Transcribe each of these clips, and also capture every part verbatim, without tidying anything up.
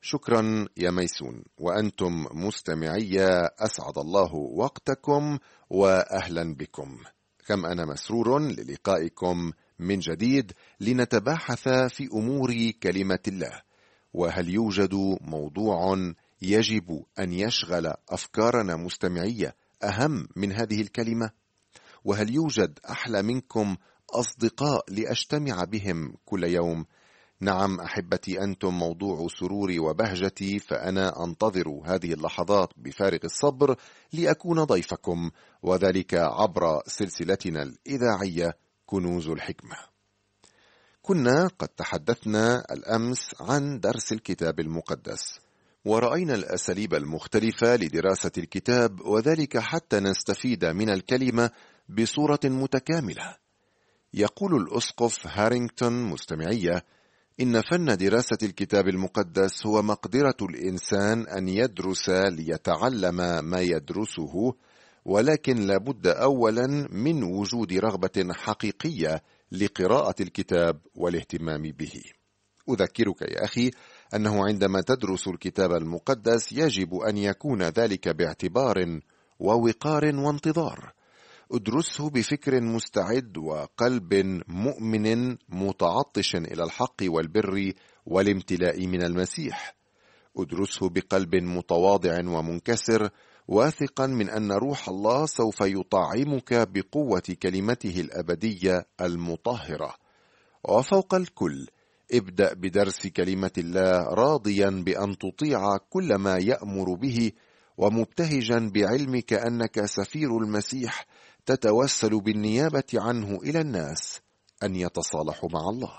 شكرا يا ميسون، وأنتم مستمعي أسعد الله وقتكم وأهلا بكم. كم أنا مسرور للقائكم من جديد لنتباحث في أمور كلمة الله. وهل يوجد موضوع يجب أن يشغل أفكارنا مستمعية أهم من هذه الكلمة؟ وهل يوجد أحلى منكم أصدقاء لأجتمع بهم كل يوم؟ نعم أحبتي، أنتم موضوع سروري وبهجتي، فأنا أنتظر هذه اللحظات بفارغ الصبر لأكون ضيفكم، وذلك عبر سلسلتنا الإذاعية كنوز الحكمة. كنا قد تحدثنا الأمس عن درس الكتاب المقدس، ورأينا الأساليب المختلفة لدراسة الكتاب، وذلك حتى نستفيد من الكلمة بصورة متكاملة. يقول الأسقف هارينغتون مستمعية: إن فن دراسة الكتاب المقدس هو مقدرة الإنسان أن يدرس ليتعلم ما يدرسه، ولكن لابد أولا من وجود رغبة حقيقية لقراءة الكتاب والاهتمام به. أذكرك يا أخي أنه عندما تدرس الكتاب المقدس يجب أن يكون ذلك باعتبار ووقار وانتظار. ادرسه بفكر مستعد وقلب مؤمن متعطش إلى الحق والبر والامتلاء من المسيح. ادرسه بقلب متواضع ومنكسر، واثقا من أن روح الله سوف يطعمك بقوة كلمته الأبدية المطهرة. وفوق الكل ابدأ بدرس كلمة الله راضيا بأن تطيع كل ما يأمر به، ومبتهجا بعلمك أنك سفير المسيح تتوسل بالنيابة عنه إلى الناس أن يتصالحوا مع الله.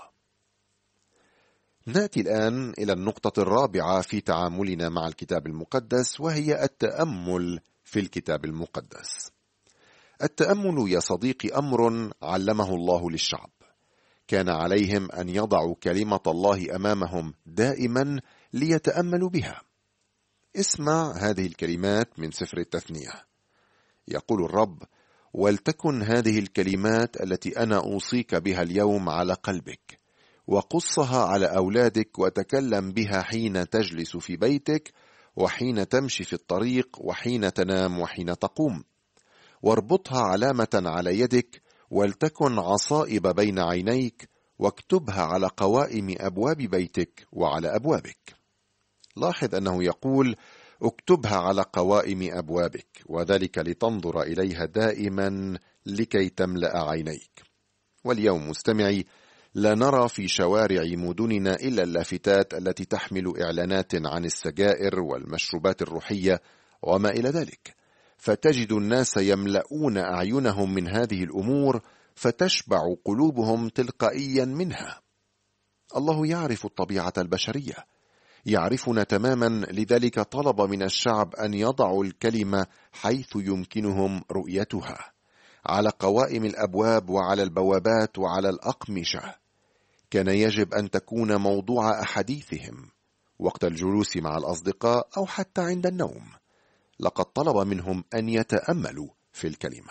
نأتي الآن إلى النقطة الرابعة في تعاملنا مع الكتاب المقدس، وهي التأمل في الكتاب المقدس. التأمل يا صديقي أمر علمه الله للشعب، كان عليهم أن يضعوا كلمة الله أمامهم دائما ليتأملوا بها. اسمع هذه الكلمات من سفر التثنية. يقول الرب: ولتكن هذه الكلمات التي أنا أوصيك بها اليوم على قلبك، وقصها على أولادك، وتكلم بها حين تجلس في بيتك، وحين تمشي في الطريق، وحين تنام، وحين تقوم. واربطها علامة على يدك، ولتكن عصائب بين عينيك، واكتبها على قوائم أبواب بيتك وعلى أبوابك. لاحظ أنه يقول: اكتبها على قوائم أبوابك، وذلك لتنظر إليها دائما لكي تملأ عينيك. واليوم مستمعي لا نرى في شوارع مدننا إلا اللافتات التي تحمل إعلانات عن السجائر والمشروبات الروحية وما إلى ذلك، فتجد الناس يملؤون أعينهم من هذه الأمور، فتشبع قلوبهم تلقائيا منها. الله يعرف الطبيعة البشرية، يعرفنا تماما، لذلك طلب من الشعب أن يضعوا الكلمة حيث يمكنهم رؤيتها، على قوائم الأبواب وعلى البوابات وعلى الأقمشة. كان يجب أن تكون موضوع أحاديثهم وقت الجلوس مع الأصدقاء أو حتى عند النوم. لقد طلب منهم أن يتأملوا في الكلمة.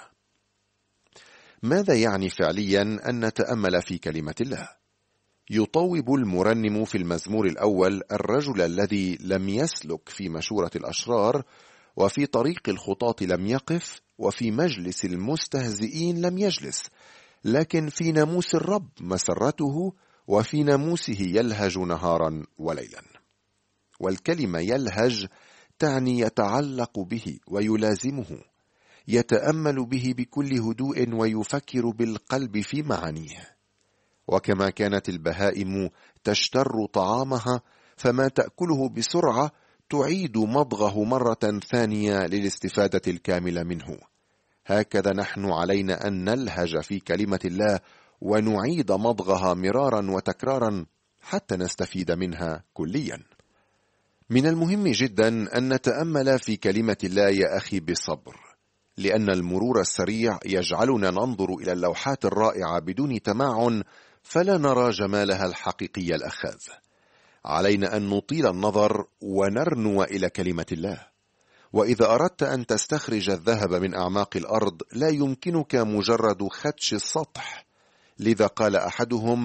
ماذا يعني فعليا أن نتأمل في كلمة الله؟ يطوب المرنم في المزمور الأول الرجل الذي لم يسلك في مشورة الأشرار، وفي طريق الخطاة لم يقف، وفي مجلس المستهزئين لم يجلس، لكن في ناموس الرب مسرته، وفي ناموسه يلهج نهارا وليلا. والكلمة يلهج تعني يتعلق به ويلازمه، يتأمل به بكل هدوء ويفكر بالقلب في معانيه. وكما كانت البهائم تشتر طعامها، فما تأكله بسرعة تعيد مضغه مرة ثانية للاستفادة الكاملة منه. هكذا نحن علينا أن نلهج في كلمة الله ونعيد مضغها مرارا وتكرارا حتى نستفيد منها كليا. من المهم جدا أن نتأمل في كلمة الله يا أخي بصبر، لأن المرور السريع يجعلنا ننظر إلى اللوحات الرائعة بدون تمعن، فلا نرى جمالها الحقيقي الأخاذ. علينا أن نطيل النظر ونرنو إلى كلمة الله. وإذا أردت أن تستخرج الذهب من أعماق الأرض لا يمكنك مجرد خدش السطح. لذا قال أحدهم: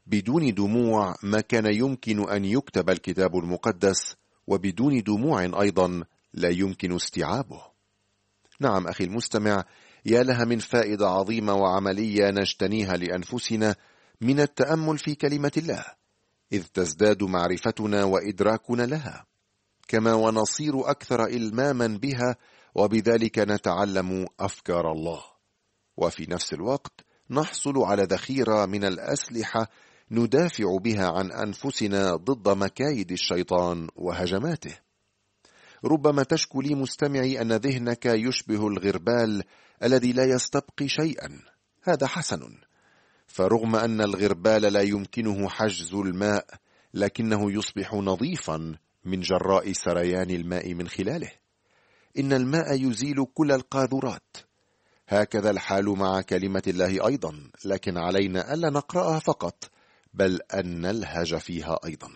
بدون دموع ما كان يمكن أن يكتب الكتاب المقدس، وبدون دموع أيضا لا يمكن استيعابه. نعم أخي المستمع، يا لها من فائدة عظيمة وعملية نجتنيها لأنفسنا من التأمل في كلمة الله، إذ تزداد معرفتنا وإدراكنا لها، كما ونصير أكثر إلماما بها، وبذلك نتعلم أفكار الله، وفي نفس الوقت نحصل على ذخيرة من الأسلحة ندافع بها عن أنفسنا ضد مكايد الشيطان وهجماته. ربما تشكو لي مستمعي أن ذهنك يشبه الغربال الذي لا يستبقي شيئا. هذا حسن، فرغم أن الغربال لا يمكنه حجز الماء، لكنه يصبح نظيفا من جراء سريان الماء من خلاله. إن الماء يزيل كل القاذورات. هكذا الحال مع كلمة الله أيضا، لكن علينا ألا نقرأها فقط، بل أن نلهج فيها أيضا.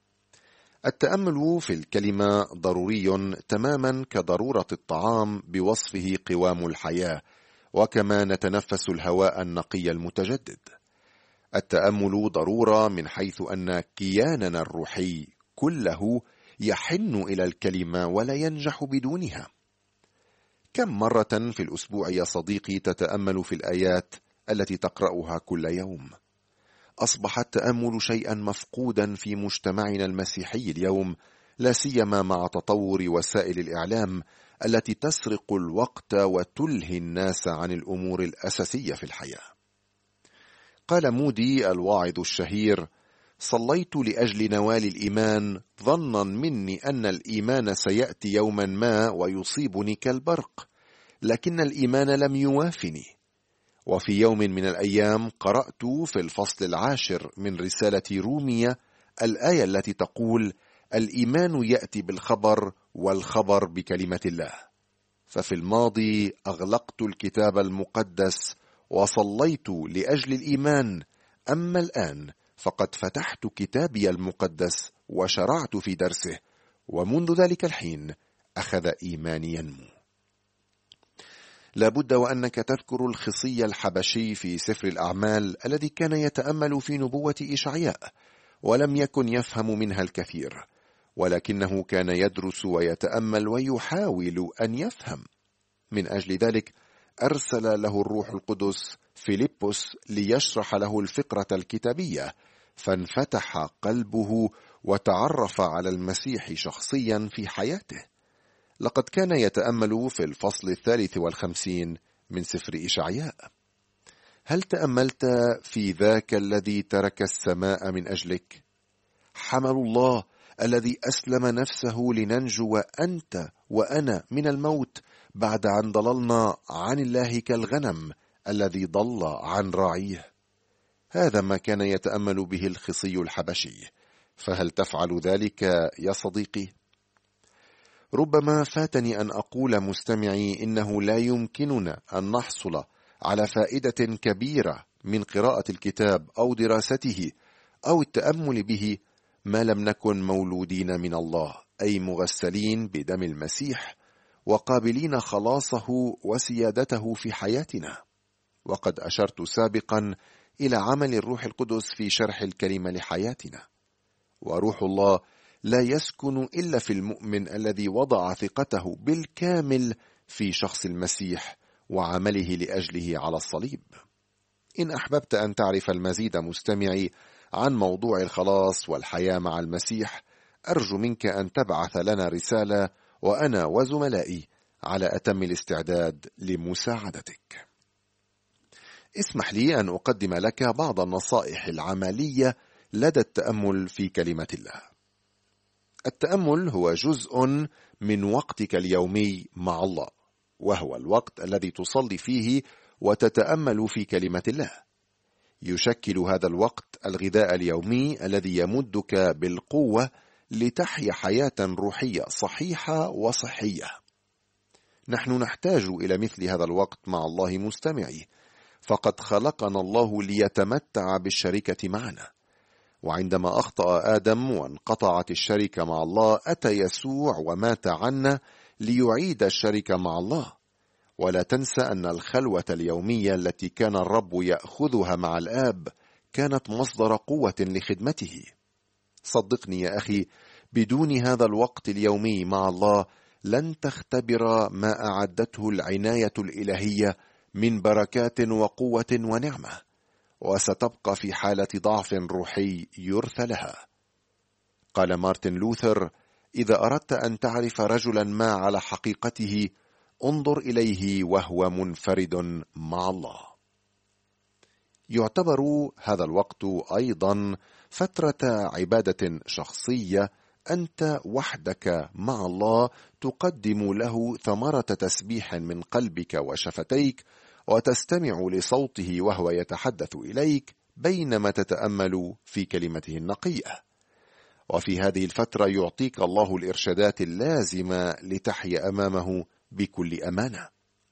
التأمل في الكلمة ضروري تماما كضرورة الطعام بوصفه قوام الحياة، وكما نتنفس الهواء النقي المتجدد. التأمل ضرورة من حيث أن كياننا الروحي كله يحن إلى الكلمة ولا ينجح بدونها. كم مرة في الأسبوع يا صديقي تتأمل في الآيات التي تقرأها كل يوم؟ أصبح التأمل شيئا مفقودا في مجتمعنا المسيحي اليوم، لا سيما مع تطور وسائل الإعلام التي تسرق الوقت وتلهي الناس عن الأمور الأساسية في الحياة. قال مودي الواعظ الشهير: صليت لأجل نوال الإيمان ظنا مني أن الإيمان سيأتي يوما ما ويصيبني كالبرق، لكن الإيمان لم يوافني. وفي يوم من الأيام قرأت في الفصل العاشر من رسالة رومية الآية التي تقول: الإيمان يأتي بالخبر، والخبر بكلمة الله. ففي الماضي أغلقت الكتاب المقدس وصليت لأجل الإيمان، أما الآن فقد فتحت كتابي المقدس وشرعت في درسه، ومنذ ذلك الحين أخذ إيماني ينمو. لابد وأنك تذكر الخصي الحبشي في سفر الأعمال الذي كان يتأمل في نبوة إشعياء، ولم يكن يفهم منها الكثير، ولكنه كان يدرس ويتأمل ويحاول أن يفهم. من أجل ذلك أرسل له الروح القدس فيلبس ليشرح له الفقرة الكتابية، فانفتح قلبه وتعرف على المسيح شخصيا في حياته. لقد كان يتأمل في الفصل الثالث والخمسين من سفر إشعياء. هل تأملت في ذاك الذي ترك السماء من أجلك؟ حمل الله الذي أسلم نفسه لننجو أنت وأنا من الموت، بعد أن ضللنا عن الله كالغنم الذي ضل عن راعيه. هذا ما كان يتأمل به الخصي الحبشي، فهل تفعل ذلك يا صديقي؟ ربما فاتني أن أقول مستمعي إنه لا يمكننا أن نحصل على فائدة كبيرة من قراءة الكتاب أو دراسته أو التأمل به ما لم نكن مولودين من الله، أي مغسلين بدم المسيح وقابلين خلاصه وسيادته في حياتنا. وقد أشرت سابقا إلى عمل الروح القدس في شرح الكلمة لحياتنا، وروح الله لا يسكن إلا في المؤمن الذي وضع ثقته بالكامل في شخص المسيح وعمله لأجله على الصليب. إن أحببت أن تعرف المزيد مستمعي عن موضوع الخلاص والحياة مع المسيح، أرجو منك أن تبعث لنا رسالة، وأنا وزملائي على أتم الاستعداد لمساعدتك. اسمح لي أن أقدم لك بعض النصائح العملية لدى التأمل في كلمة الله. التأمل هو جزء من وقتك اليومي مع الله، وهو الوقت الذي تصلي فيه وتتأمل في كلمة الله. يشكل هذا الوقت الغذاء اليومي الذي يمدك بالقوة لتحيا حياة روحية صحيحة وصحية. نحن نحتاج إلى مثل هذا الوقت مع الله مستمعي، فقد خلقنا الله ليتمتع بالشركة معنا. وعندما أخطأ آدم وانقطعت الشركة مع الله، أتى يسوع ومات عنا ليعيد الشركة مع الله. ولا تنسى أن الخلوة اليومية التي كان الرب يأخذها مع الآب كانت مصدر قوة لخدمته. صدقني يا أخي، بدون هذا الوقت اليومي مع الله لن تختبر ما أعدته العناية الإلهية من بركات وقوة ونعمة، وستبقى في حالة ضعف روحي يرثى لها. قال مارتن لوثر: إذا أردت أن تعرف رجلا ما على حقيقته انظر إليه وهو منفرد مع الله. يعتبر هذا الوقت أيضا فترة عبادة شخصية، أنت وحدك مع الله تقدم له ثمرة تسبيح من قلبك وشفتيك، وتستمع لصوته وهو يتحدث إليك بينما تتأمل في كلمته النقية. وفي هذه الفترة يعطيك الله الإرشادات اللازمة لتحيا أمامه بكل أمانة.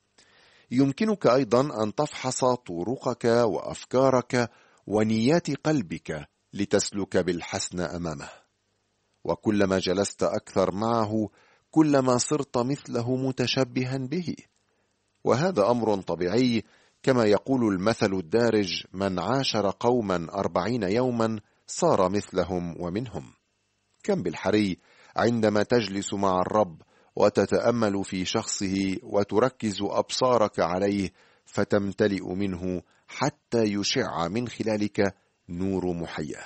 يمكنك أيضا أن تفحص طرقك وأفكارك ونيات قلبك لتسلك بالحسن أمامه، وكلما جلست أكثر معه كلما صرت مثله متشبها به. وهذا أمر طبيعي، كما يقول المثل الدارج: من عاشر قوما أربعين يوما صار مثلهم ومنهم. كم بالحري عندما تجلس مع الرب وتتأمل في شخصه وتركز أبصارك عليه فتمتلئ منه حتى يشع من خلالك نور محياه.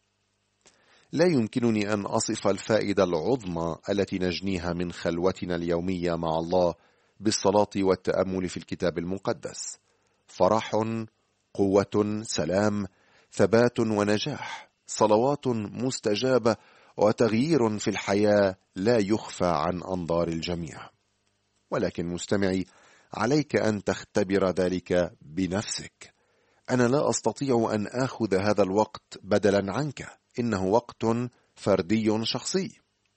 لا يمكنني أن أصف الفائدة العظمى التي نجنيها من خلوتنا اليومية مع الله بالصلاة والتأمل في الكتاب المقدس: فرح، قوة، سلام، ثبات ونجاح، صلوات مستجابة، وتغيير في الحياة لا يخفى عن أنظار الجميع. ولكن مستمعي، عليك أن تختبر ذلك بنفسك. أنا لا أستطيع أن آخذ هذا الوقت بدلا عنك، إنه وقت فردي شخصي.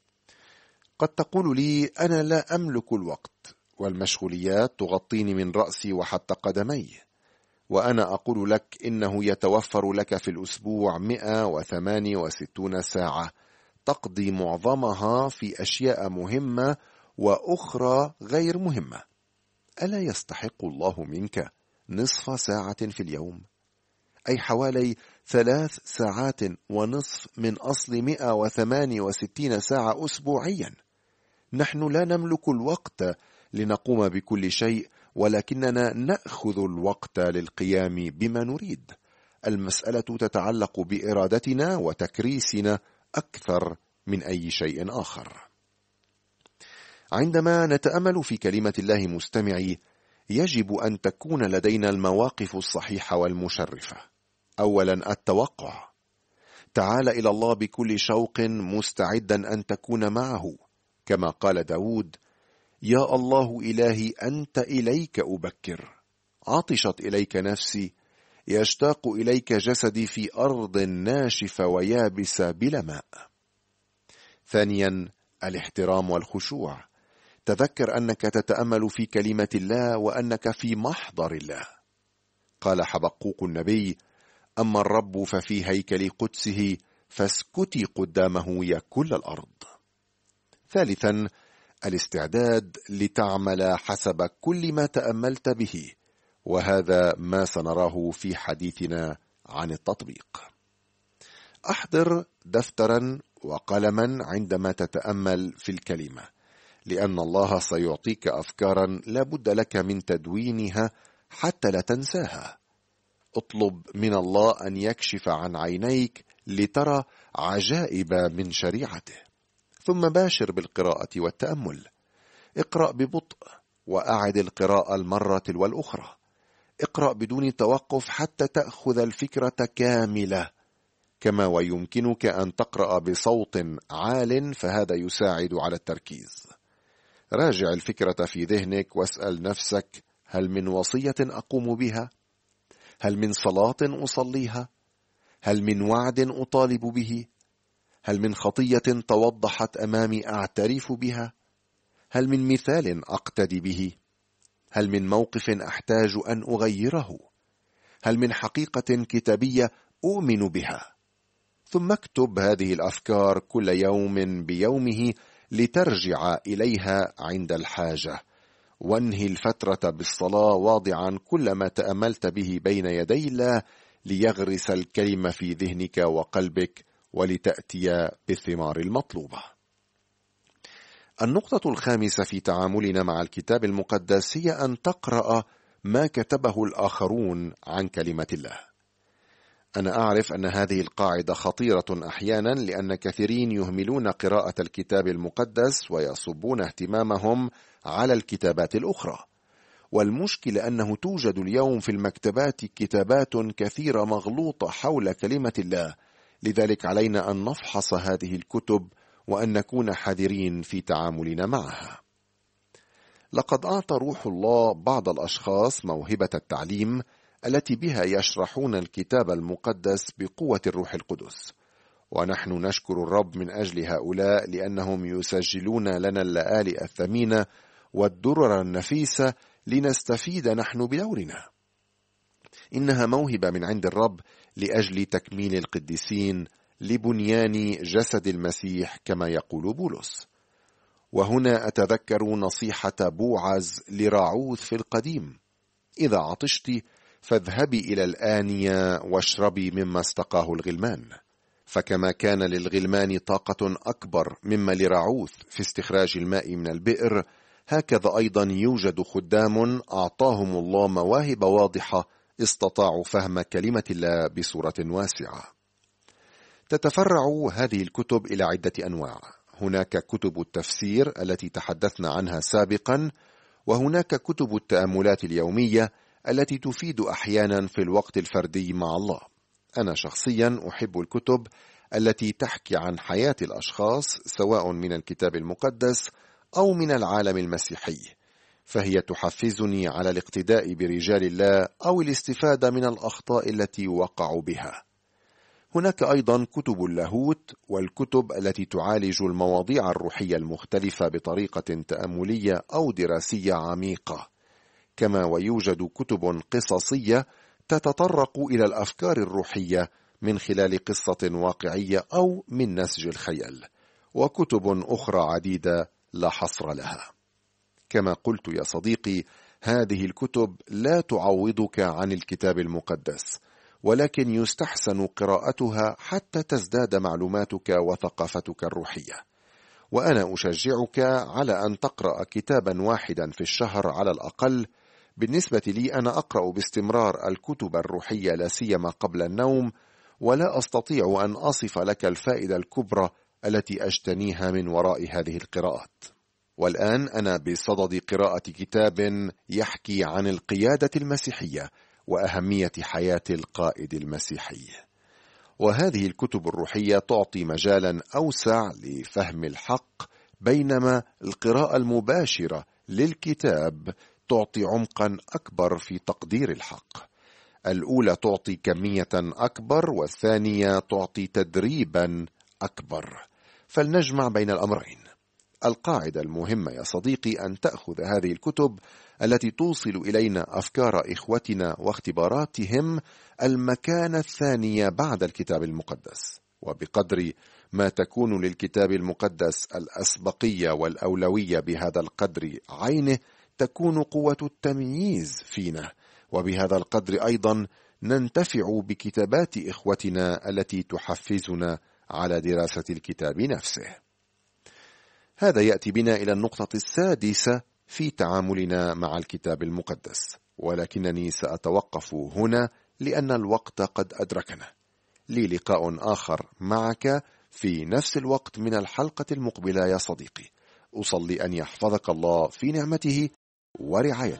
قد تقول لي: أنا لا أملك الوقت، والمشغوليات تغطيني من رأسي وحتى قدمي. وأنا أقول لك إنه يتوفر لك في الأسبوع مئة وثمانية وستون ساعة، تقضي معظمها في أشياء مهمة وأخرى غير مهمة. ألا يستحق الله منك نصف ساعة في اليوم؟ أي حوالي ثلاث ساعات ونصف من أصل مئة وثمانية وستين ساعة أسبوعيا. نحن لا نملك الوقت لنقوم بكل شيء، ولكننا نأخذ الوقت للقيام بما نريد. المسألة تتعلق بإرادتنا وتكريسنا أكثر من أي شيء آخر. عندما نتأمل في كلمة الله مستمعي، يجب أن تكون لدينا المواقف الصحيحة والمشرفة. أولا، التوقع. تعال إلى الله بكل شوق مستعدا أن تكون معه، كما قال داود: يا الله إلهي أنت إليك أبكر، عطشت إليك نفسي، يشتاق إليك جسدي في أرض ناشفة ويابسة بلا ماء. ثانيا، الاحترام والخشوع. تذكر أنك تتأمل في كلمة الله وأنك في محضر الله. قال حبقوق النبي: أما الرب ففي هيكل قدسه، فاسكتي قدامه يا كل الأرض. ثالثا، الاستعداد لتعمل حسب كل ما تأملت به، وهذا ما سنراه في حديثنا عن التطبيق. أحضر دفترا وقلما عندما تتأمل في الكلمة، لأن الله سيعطيك أفكارا لا بد لك من تدوينها حتى لا تنساها. اطلب من الله أن يكشف عن عينيك لترى عجائب من شريعته، ثم باشر بالقراءة والتأمل. اقرأ ببطء وأعد القراءة المرة والأخرى. اقرأ بدون توقف حتى تأخذ الفكرة كاملة، كما ويمكنك أن تقرأ بصوت عال، فهذا يساعد على التركيز. راجع الفكرة في ذهنك واسأل نفسك: هل من وصية أقوم بها؟ هل من صلاة أصليها؟ هل من وعد أطالب به؟ هل من خطية توضحت أمامي أعترف بها؟ هل من مثال أقتدي به؟ هل من موقف أحتاج أن أغيره؟ هل من حقيقة كتابية أؤمن بها؟ ثم اكتب هذه الأفكار كل يوم بيومه لترجع إليها عند الحاجة، وانهي الفترة بالصلاة واضعا كل ما تأملت به بين يدي الله ليغرس الكلمة في ذهنك وقلبك ولتأتي بالثمار المطلوبة. النقطة الخامسة في تعاملنا مع الكتاب المقدس هي أن تقرأ ما كتبه الآخرون عن كلمة الله. أنا أعرف أن هذه القاعدة خطيرة أحيانا، لأن كثيرين يهملون قراءة الكتاب المقدس ويصبون اهتمامهم على الكتابات الأخرى. والمشكلة أنه توجد اليوم في المكتبات كتابات كثيرة مغلوطة حول كلمة الله، لذلك علينا أن نفحص هذه الكتب وأن نكون حذرين في تعاملنا معها. لقد أعطى روح الله بعض الأشخاص موهبة التعليم التي بها يشرحون الكتاب المقدس بقوة الروح القدس، ونحن نشكر الرب من أجل هؤلاء، لأنهم يسجلون لنا اللآلئ الثمينة والدرر النفيسة لنستفيد نحن بدورنا. إنها موهبة من عند الرب لأجل تكميل القديسين لبنيان جسد المسيح كما يقول بولس. وهنا أتذكر نصيحة بوعز لراعوث في القديم: إذا عطشت فاذهبي إلى الآنية واشربي مما استقاه الغلمان. فكما كان للغلمان طاقة أكبر مما لراعوث في استخراج الماء من البئر، هكذا أيضا يوجد خدام أعطاهم الله مواهب واضحة استطاعوا فهم كلمة الله بصورة واسعة. تتفرع هذه الكتب إلى عدة أنواع. هناك كتب التفسير التي تحدثنا عنها سابقا، وهناك كتب التأملات اليومية التي تفيد أحيانا في الوقت الفردي مع الله. أنا شخصيا أحب الكتب التي تحكي عن حياة الأشخاص، سواء من الكتاب المقدس أو من العالم المسيحي، فهي تحفزني على الاقتداء برجال الله أو الاستفادة من الأخطاء التي وقعوا بها. هناك أيضا كتب اللاهوت والكتب التي تعالج المواضيع الروحية المختلفة بطريقة تأملية أو دراسية عميقة، كما ويوجد كتب قصصية تتطرق إلى الأفكار الروحية من خلال قصة واقعية أو من نسج الخيال، وكتب أخرى عديدة لا حصر لها. كما قلت يا صديقي، هذه الكتب لا تعوضك عن الكتاب المقدس، ولكن يستحسن قراءتها حتى تزداد معلوماتك وثقافتك الروحية. وأنا أشجعك على أن تقرأ كتابا واحدا في الشهر على الأقل. بالنسبة لي أنا أقرأ باستمرار الكتب الروحية لا سيما قبل النوم، ولا أستطيع أن أصف لك الفائدة الكبرى التي أجتنيها من وراء هذه القراءات. والآن أنا بصدد قراءة كتاب يحكي عن القيادة المسيحية وأهمية حياة القائد المسيحي. وهذه الكتب الروحية تعطي مجالا أوسع لفهم الحق، بينما القراءة المباشرة للكتاب تعطي عمقا أكبر في تقدير الحق. الأولى تعطي كمية أكبر، والثانية تعطي تدريبا أكبر، فلنجمع بين الأمرين. القاعدة المهمة يا صديقي أن تأخذ هذه الكتب التي توصل إلينا أفكار إخوتنا واختباراتهم المكانة الثانية بعد الكتاب المقدس، وبقدر ما تكون للكتاب المقدس الأسبقية والأولوية بهذا القدر عينه تكون قوة التمييز فينا، وبهذا القدر أيضا ننتفع بكتابات إخوتنا التي تحفزنا على دراسة الكتاب نفسه. هذا يأتي بنا إلى النقطة السادسة في تعاملنا مع الكتاب المقدس، ولكنني سأتوقف هنا لأن الوقت قد أدركنا. لي لقاء آخر معك في نفس الوقت من الحلقة المقبلة يا صديقي. أصلي أن يحفظك الله في نعمته ورعايته.